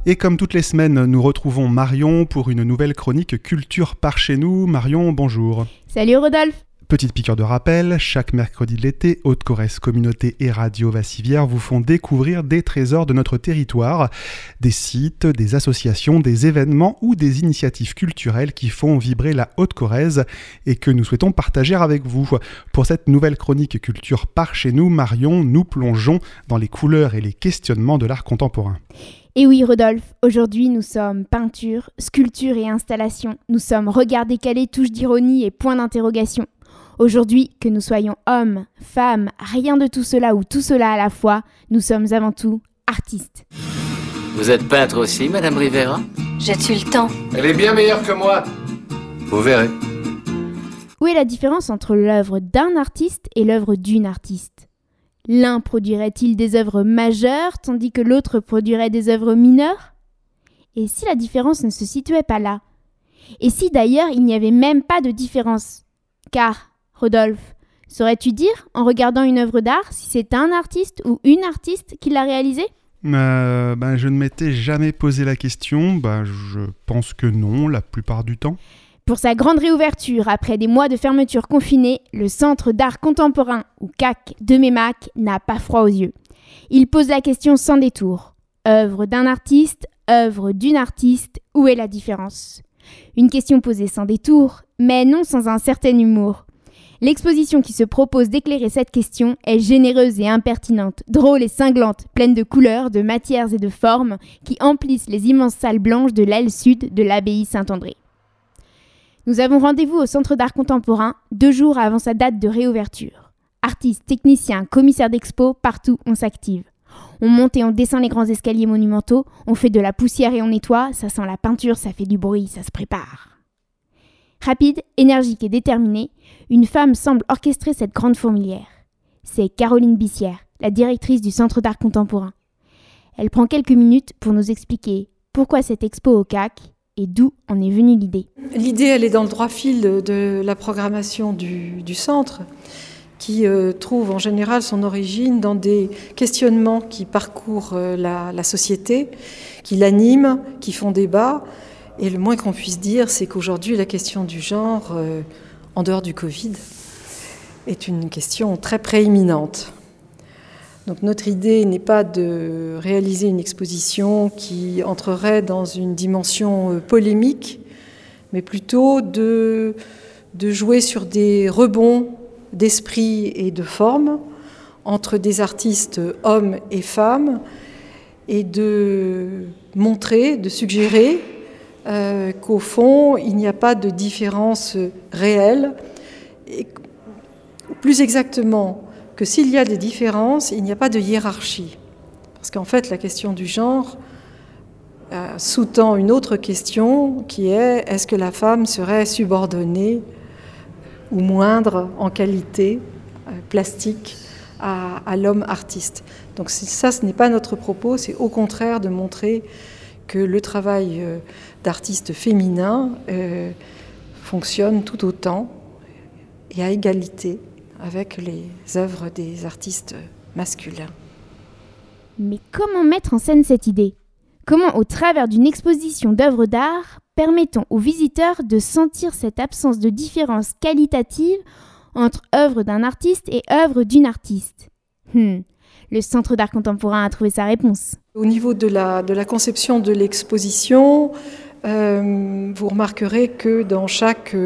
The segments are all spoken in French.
Et comme toutes les semaines, nous retrouvons Marion pour une nouvelle chronique Culture par chez nous. Marion, bonjour. Salut Rodolphe. Petite piqûre de rappel, chaque mercredi de l'été, Haute-Corrèze Communauté et Radio Vassivière vous font découvrir des trésors de notre territoire, des sites, des associations, des événements ou des initiatives culturelles qui font vibrer la Haute-Corrèze et que nous souhaitons partager avec vous. Pour cette nouvelle chronique Culture par chez nous, Marion, nous plongeons dans les couleurs et les questionnements de l'art contemporain. Et oui Rodolphe, aujourd'hui nous sommes peinture, sculpture et installation. Nous sommes regard décalé, touche d'ironie et point d'interrogation. Aujourd'hui, que nous soyons hommes, femmes, rien de tout cela ou tout cela à la fois, nous sommes avant tout artistes. Vous êtes peintre aussi, Madame Rivera ? J'ai-tu le temps ? Elle est bien meilleure que moi. Vous verrez. Où est la différence entre l'œuvre d'un artiste et l'œuvre d'une artiste ? L'un produirait-il des œuvres majeures, tandis que l'autre produirait des œuvres mineures ? Et si la différence ne se situait pas là ? Et si d'ailleurs il n'y avait même pas de différence ? Car, Rodolphe, saurais-tu dire, en regardant une œuvre d'art, si c'est un artiste ou une artiste qui l'a réalisée ? Je ne m'étais jamais posé la question. Je pense que non, la plupart du temps. Pour sa grande réouverture, après des mois de fermeture confinée, le Centre d'art contemporain, ou CAC, de Meymac n'a pas froid aux yeux. Il pose la question sans détour. Œuvre d'un artiste, œuvre d'une artiste, où est la différence ? Une question posée sans détour, mais non sans un certain humour. L'exposition qui se propose d'éclairer cette question est généreuse et impertinente, drôle et cinglante, pleine de couleurs, de matières et de formes qui emplissent les immenses salles blanches de l'aile sud de l'abbaye Saint-André. Nous avons rendez-vous au Centre d'art contemporain 2 jours avant sa date de réouverture. Artistes, techniciens, commissaires d'expo, partout on s'active. On monte et on descend les grands escaliers monumentaux, on fait de la poussière et on nettoie, ça sent la peinture, ça fait du bruit, ça se prépare. Rapide, énergique et déterminée, une femme semble orchestrer cette grande fourmilière. C'est Caroline Bissière, la directrice du Centre d'art contemporain. Elle prend quelques minutes pour nous expliquer pourquoi cette expo au CAC et d'où en est venue l'idée. L'idée, elle est dans le droit fil de la programmation du centre, qui trouve en général son origine dans des questionnements qui parcourent la société, qui l'animent, qui font débat. Et le moins qu'on puisse dire, c'est qu'aujourd'hui, la question du genre, en dehors du Covid, est une question très prééminente. Donc notre idée n'est pas de réaliser une exposition qui entrerait dans une dimension polémique, mais plutôt de jouer sur des rebonds d'esprit et de forme entre des artistes hommes et femmes et de montrer, de suggérer qu'au fond, il n'y a pas de différence réelle. Et plus exactement, que s'il y a des différences, il n'y a pas de hiérarchie. Parce qu'en fait, la question du genre sous-tend une autre question qui est: est-ce que la femme serait subordonnée ou moindre en qualité plastique à l'homme artiste? Donc ça, ce n'est pas notre propos, c'est au contraire de montrer que le travail d'artiste féminin fonctionne tout autant et à égalité avec les œuvres des artistes masculins. Mais comment mettre en scène cette idée ? Comment, au travers d'une exposition d'œuvres d'art, permettons aux visiteurs de sentir cette absence de différence qualitative entre œuvre d'un artiste et œuvre d'une artiste ? Le Centre d'art contemporain a trouvé sa réponse. Au niveau de la conception de l'exposition, vous remarquerez que dans chaque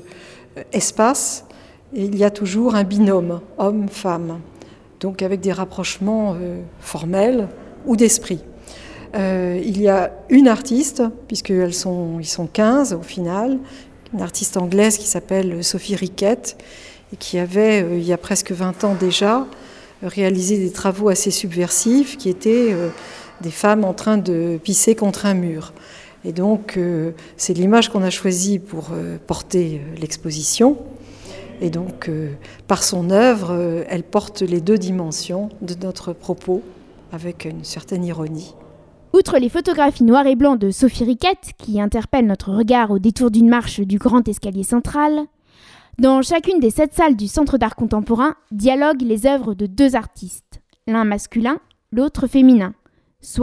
espace, il y a toujours un binôme homme-femme, donc avec des rapprochements formels ou d'esprit. Il y a une artiste, puisqu'ils sont 15 au final, une artiste anglaise qui s'appelle Sophie Rickett, et qui avait, il y a presque 20 ans déjà, réalisé des travaux assez subversifs, qui étaient des femmes en train de pisser contre un mur. Et donc, c'est l'image qu'on a choisie pour porter l'exposition. Et donc, par son œuvre, elle porte les 2 dimensions de notre propos, avec une certaine ironie. Outre les photographies noir et blanc de Sophie Rickett, qui interpellent notre regard au détour d'une marche du grand escalier central, dans chacune des 7 salles du Centre d'art contemporain dialoguent les œuvres de 2 artistes, l'un masculin, l'autre féminin, soit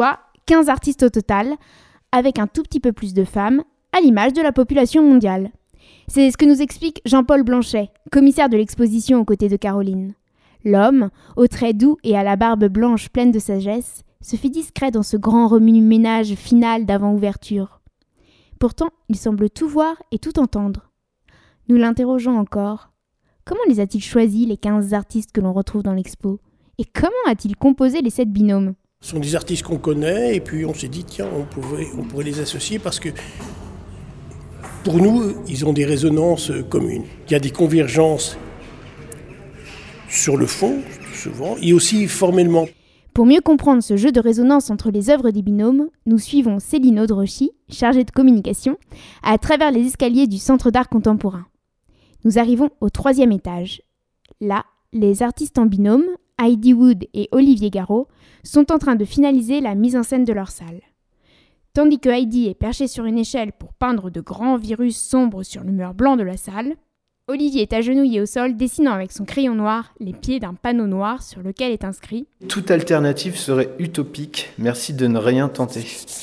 15 artistes au total, avec un tout petit peu plus de femmes, à l'image de la population mondiale. C'est ce que nous explique Jean-Paul Blanchet, commissaire de l'exposition aux côtés de Caroline. L'homme, aux traits doux et à la barbe blanche pleine de sagesse, se fait discret dans ce grand remue-ménage final d'avant-ouverture. Pourtant, il semble tout voir et tout entendre. Nous l'interrogeons encore. Comment les a-t-il choisis, les 15 artistes que l'on retrouve dans l'expo ? Et comment a-t-il composé les 7 binômes ? Ce sont des artistes qu'on connaît et puis on s'est dit, tiens, on pourrait les associer parce que pour nous, ils ont des résonances communes. Il y a des convergences sur le fond, souvent, et aussi formellement. Pour mieux comprendre ce jeu de résonance entre les œuvres des binômes, nous suivons Céline Audrechy, chargée de communication, à travers les escaliers du Centre d'art contemporain. Nous arrivons au 3e étage. Là, les artistes en binôme, Heidi Wood et Olivier Garot, sont en train de finaliser la mise en scène de leur salle. Tandis que Heidi est perchée sur une échelle pour peindre de grands virus sombres sur le mur blanc de la salle, Olivier est agenouillé au sol, dessinant avec son crayon noir les pieds d'un panneau noir sur lequel est inscrit « Toute alternative serait utopique, merci de ne rien tenter ».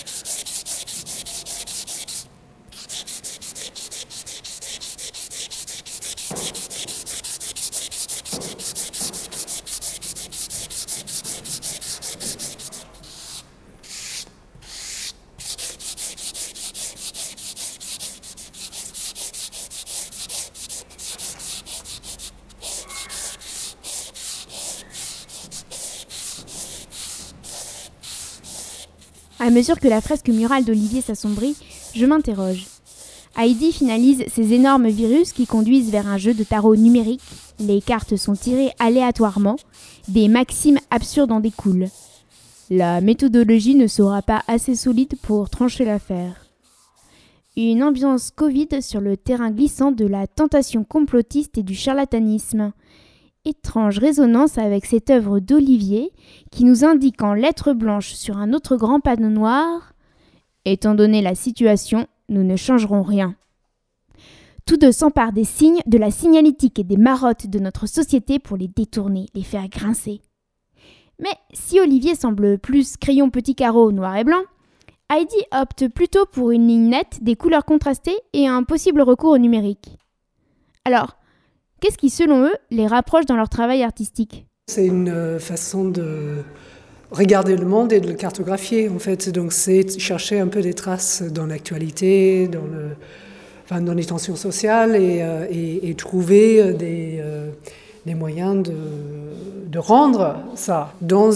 À mesure que la fresque murale d'Olivier s'assombrit, je m'interroge. Heidi finalise ces énormes virus qui conduisent vers un jeu de tarot numérique. Les cartes sont tirées aléatoirement, des maximes absurdes en découlent. La méthodologie ne sera pas assez solide pour trancher l'affaire. Une ambiance Covid sur le terrain glissant de la tentation complotiste et du charlatanisme. Étrange résonance avec cette œuvre d'Olivier qui nous indique en lettres blanches sur un autre grand panneau noir « Étant donné la situation, nous ne changerons rien ». Tous deux s'emparent des signes, de la signalétique et des marottes de notre société pour les détourner, les faire grincer. Mais si Olivier semble plus crayon petit carreau noir et blanc, Heidi opte plutôt pour une ligne nette, des couleurs contrastées et un possible recours au numérique. Alors, qu'est-ce qui, selon eux, les rapproche dans leur travail artistique ? C'est une façon de regarder le monde et de le cartographier, en fait. Donc, c'est chercher un peu des traces dans l'actualité, dans les tensions sociales et trouver des moyens de rendre ça dans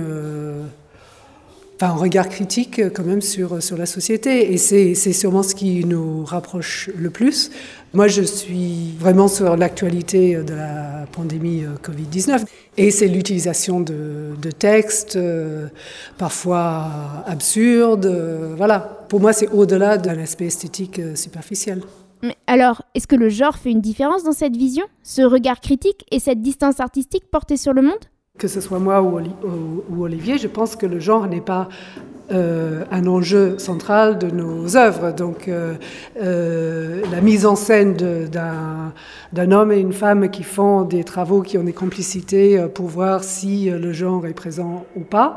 un regard critique quand même sur la société. Et c'est sûrement ce qui nous rapproche le plus. Moi, je suis vraiment sur l'actualité de la pandémie Covid-19. Et c'est l'utilisation de textes, parfois absurdes. Voilà. Pour moi, c'est au-delà d'un aspect esthétique superficiel. Mais alors, est-ce que le genre fait une différence dans cette vision ? Ce regard critique et cette distance artistique portée sur le monde ? Que ce soit moi ou Olivier, je pense que le genre n'est pas un enjeu central de nos œuvres. Donc, la mise en scène d'un homme et une femme qui font des travaux, qui ont des complicités pour voir si le genre est présent ou pas,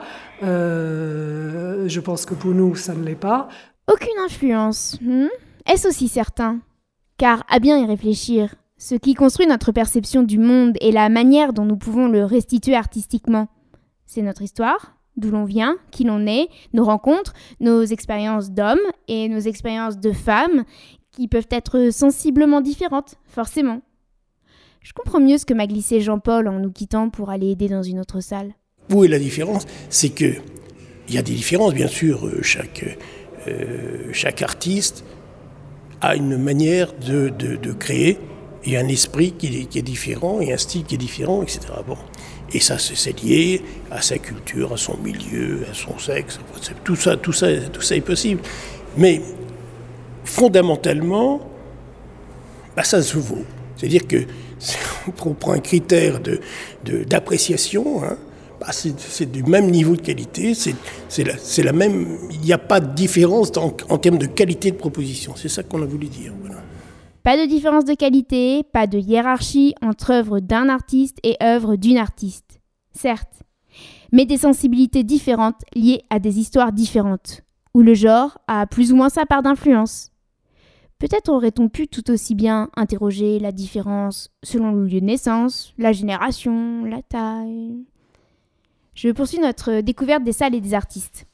je pense que pour nous, ça ne l'est pas. Aucune influence. Est-ce aussi certain ? Car, à bien y réfléchir, ce qui construit notre perception du monde et la manière dont nous pouvons le restituer artistiquement, c'est notre histoire, d'où l'on vient, qui l'on est, nos rencontres, nos expériences d'hommes et nos expériences de femmes, qui peuvent être sensiblement différentes, forcément. Je comprends mieux ce que m'a glissé Jean-Paul en nous quittant pour aller aider dans une autre salle. Où est la différence ? C'est qu'il y a des différences, bien sûr, chaque artiste a une manière de créer et un esprit qui est différent et un style qui est différent, etc. Bon. Et ça, c'est lié à sa culture, à son milieu, à son sexe. Tout ça est possible. Mais fondamentalement, ça se vaut. C'est-à-dire que si on prend un critère d'appréciation, c'est du même niveau de qualité, c'est la même. Il n'y a pas de différence en termes de qualité de proposition. C'est ça qu'on a voulu dire. Voilà. Pas de différence de qualité, pas de hiérarchie entre œuvres d'un artiste et œuvres d'une artiste. Certes, mais des sensibilités différentes liées à des histoires différentes, où le genre a plus ou moins sa part d'influence. Peut-être aurait-on pu tout aussi bien interroger la différence selon le lieu de naissance, la génération, la taille. Je poursuis notre découverte des salles et des artistes.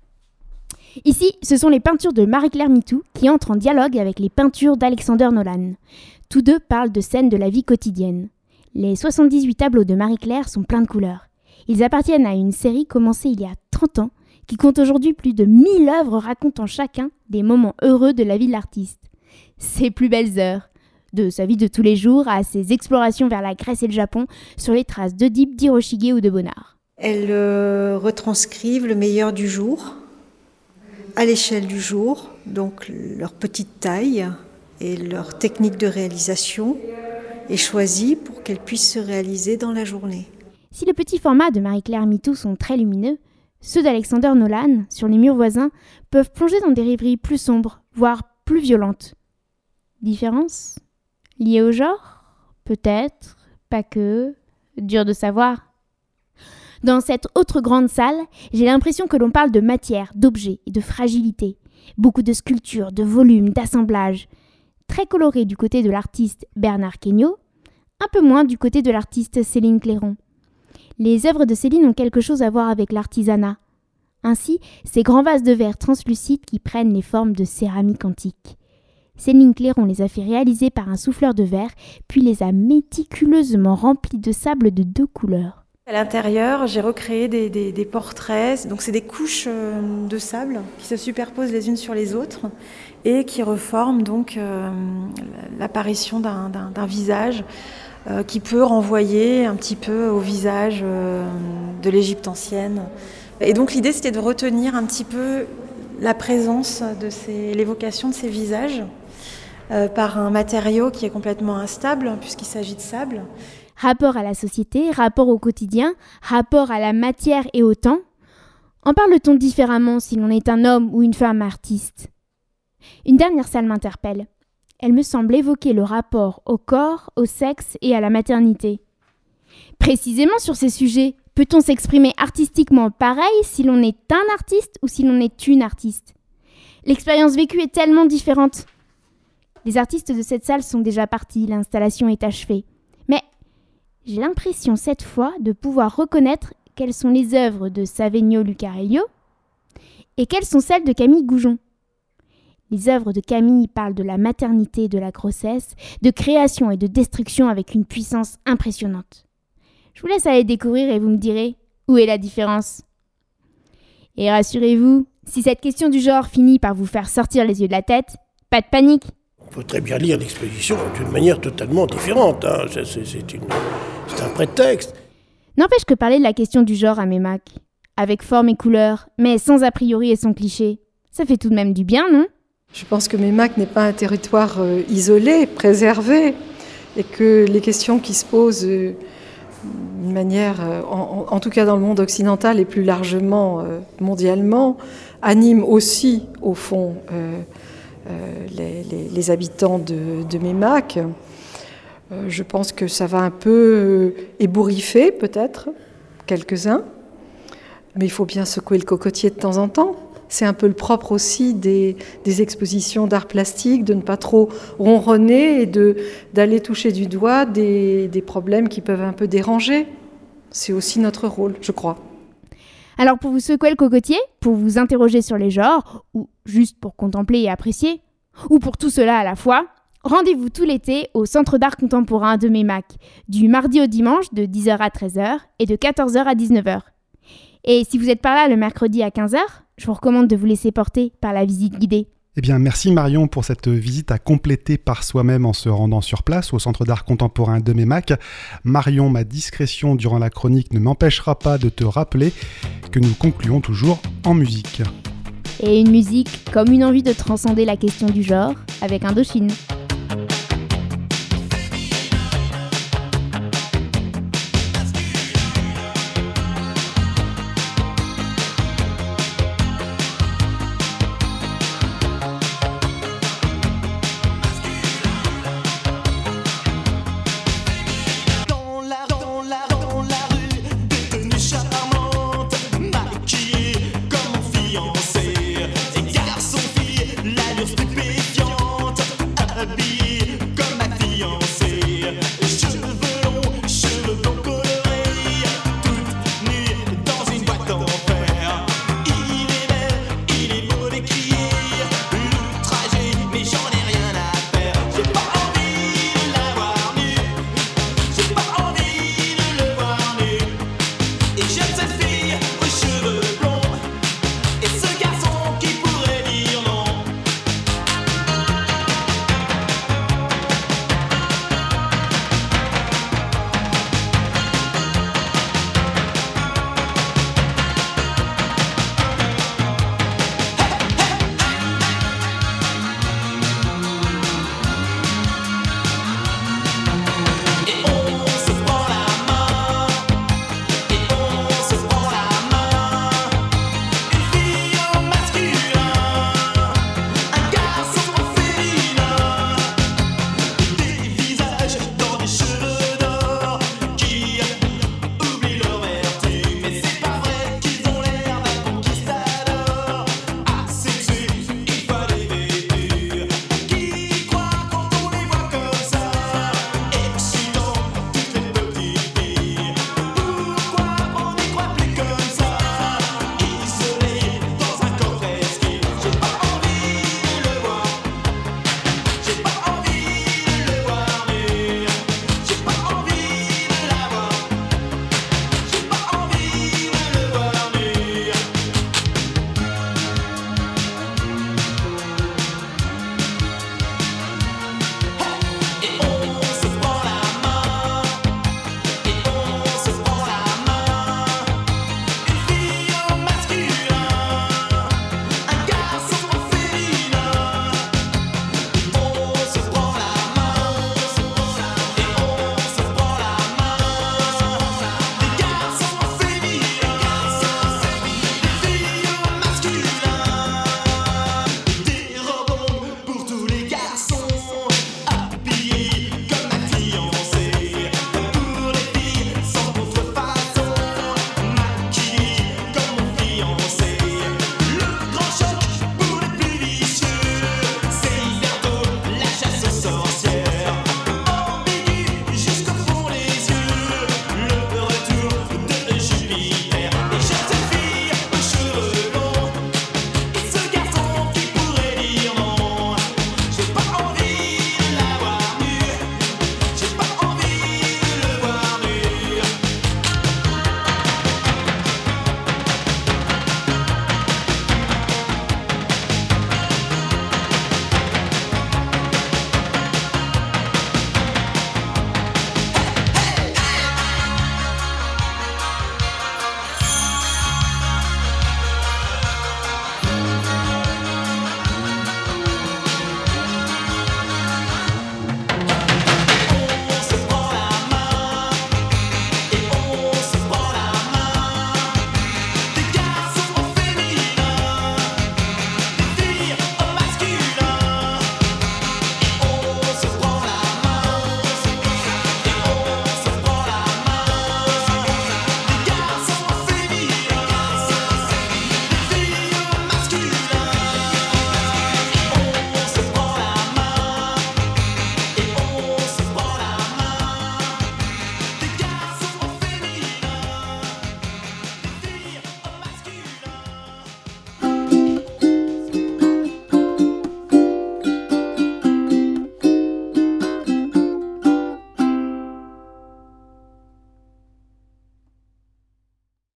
Ici, ce sont les peintures de Marie-Claire Mitou qui entrent en dialogue avec les peintures d'Alexander Nolan. Tous deux parlent de scènes de la vie quotidienne. Les 78 tableaux de Marie-Claire sont pleins de couleurs. Ils appartiennent à une série commencée il y a 30 ans, qui compte aujourd'hui plus de 1000 œuvres racontant chacun des moments heureux de la vie de l'artiste. Ses plus belles heures, de sa vie de tous les jours à ses explorations vers la Grèce et le Japon, sur les traces d'Oedipe, d'Hiroshige ou de Bonnard. Elles retranscrivent le meilleur du jour, à l'échelle du jour, donc leur petite taille et leur technique de réalisation est choisie pour qu'elles puissent se réaliser dans la journée. Si les petits formats de Marie-Claire Mitou sont très lumineux, ceux d'Alexander Nolan, sur les murs voisins, peuvent plonger dans des rêveries plus sombres, voire plus violentes. Différence ? Liée au genre ? Peut-être, pas que, dur de savoir. Dans cette autre grande salle, j'ai l'impression que l'on parle de matière, d'objets et de fragilité. Beaucoup de sculptures, de volumes, d'assemblages. Très coloré du côté de l'artiste Bernard Quegnaud, un peu moins du côté de l'artiste Céline Clairon. Les œuvres de Céline ont quelque chose à voir avec l'artisanat. Ainsi, ces grands vases de verre translucides qui prennent les formes de céramique antique. Céline Clairon les a fait réaliser par un souffleur de verre, puis les a méticuleusement remplis de sable de 2 couleurs. À l'intérieur, j'ai recréé des portraits, donc c'est des couches de sable qui se superposent les unes sur les autres et qui reforment donc l'apparition d'un visage qui peut renvoyer un petit peu au visage de l'Égypte ancienne. Et donc l'idée c'était de retenir un petit peu la présence l'évocation de ces visages par un matériau qui est complètement instable puisqu'il s'agit de sable. Rapport à la société, rapport au quotidien, rapport à la matière et au temps. En parle-t-on différemment si l'on est un homme ou une femme artiste ? Une dernière salle m'interpelle. Elle me semble évoquer le rapport au corps, au sexe et à la maternité. Précisément sur ces sujets, peut-on s'exprimer artistiquement pareil si l'on est un artiste ou si l'on est une artiste ? L'expérience vécue est tellement différente. Les artistes de cette salle sont déjà partis, l'installation est achevée. Mais j'ai l'impression cette fois de pouvoir reconnaître quelles sont les œuvres de Saverio Lucarello et quelles sont celles de Camille Goujon. Les œuvres de Camille parlent de la maternité et de la grossesse, de création et de destruction avec une puissance impressionnante. Je vous laisse aller découvrir et vous me direz où est la différence. Et rassurez-vous, si cette question du genre finit par vous faire sortir les yeux de la tête, pas de panique. On peut très bien lire l'exposition d'une manière totalement différente. Hein. C'est un prétexte. N'empêche que parler de la question du genre à Meymac, avec forme et couleur, mais sans a priori et sans cliché, ça fait tout de même du bien, non ? Je pense que Meymac n'est pas un territoire isolé, préservé, et que les questions qui se posent d'une manière, en tout cas dans le monde occidental et plus largement mondialement, animent aussi, au fond, les habitants de Meymac. Je pense que ça va un peu ébouriffer, peut-être, quelques-uns, mais il faut bien secouer le cocotier de temps en temps. C'est un peu le propre aussi des expositions d'art plastique, de ne pas trop ronronner et d'aller toucher du doigt des problèmes qui peuvent un peu déranger. C'est aussi notre rôle, je crois. Alors pour vous secouer le cocotier, pour vous interroger sur les genres, ou juste pour contempler et apprécier, ou pour tout cela à la fois, rendez-vous tout l'été au Centre d'art contemporain de Meymac, du mardi au dimanche de 10h à 13h et de 14h à 19h. Et si vous êtes par là le mercredi à 15h, je vous recommande de vous laisser porter par la visite guidée. Eh bien, merci Marion pour cette visite à compléter par soi-même en se rendant sur place au Centre d'art contemporain de Meymac. Marion, ma discrétion durant la chronique ne m'empêchera pas de te rappeler que nous concluons toujours en musique. Et une musique comme une envie de transcender la question du genre avec Indochine.